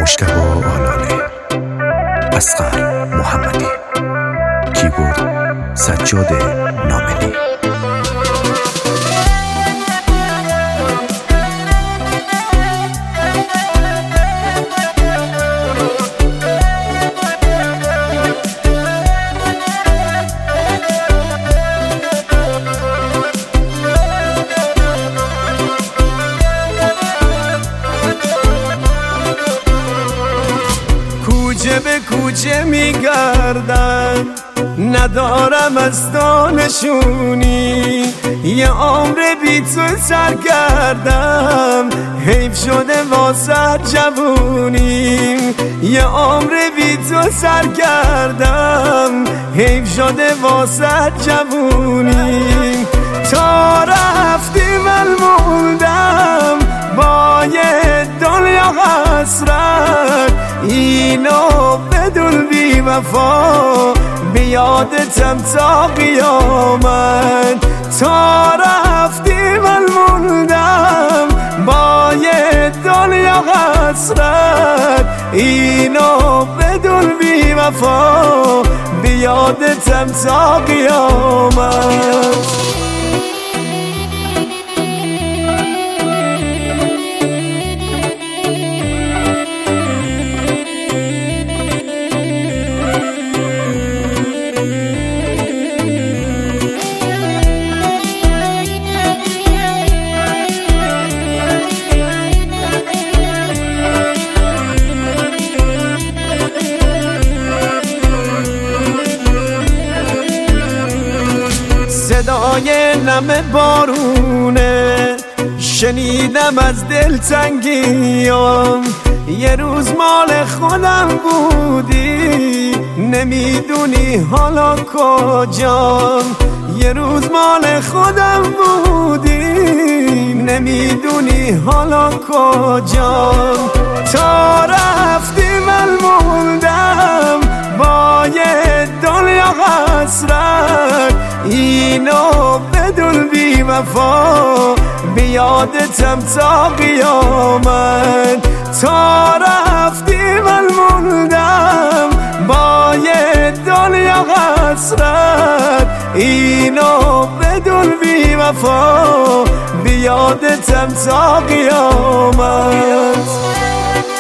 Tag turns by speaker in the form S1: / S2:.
S1: مجتبی آلاله، اصغر محمدی، کیبورد سجاد ناملی.
S2: کوچه به کوچه میگردم، ندارم از دانشونی، یه عمر بی تو سر کردم، حیف شده واسه جوونیم. یه عمر بی تو سر کردم، حیف شده واسه جوونیم. تا رفتی من موندم با یه دنیا حسرت، اینو بدون بی وفا بیادتم تا قیامت. تا رفتی من موندم با یه دنیا حسرت، اینو بدون بی وفا بیادتم تا قیامت. صدای نم بارونه شنیدم از دلتنگیام، یه روز مال خودم بودی نمیدونی حالا کجام. یه روز مال خودم بودی نمیدونی حالا کجام. تا رفتی من موندم با یه دنیا حسرت، اینو بدون بی وفا بیادتم تا قیامت. تا رفتی من موندم با یه دنیا حسرت، اینو بدون بی وفا بیادتم تا قیامت.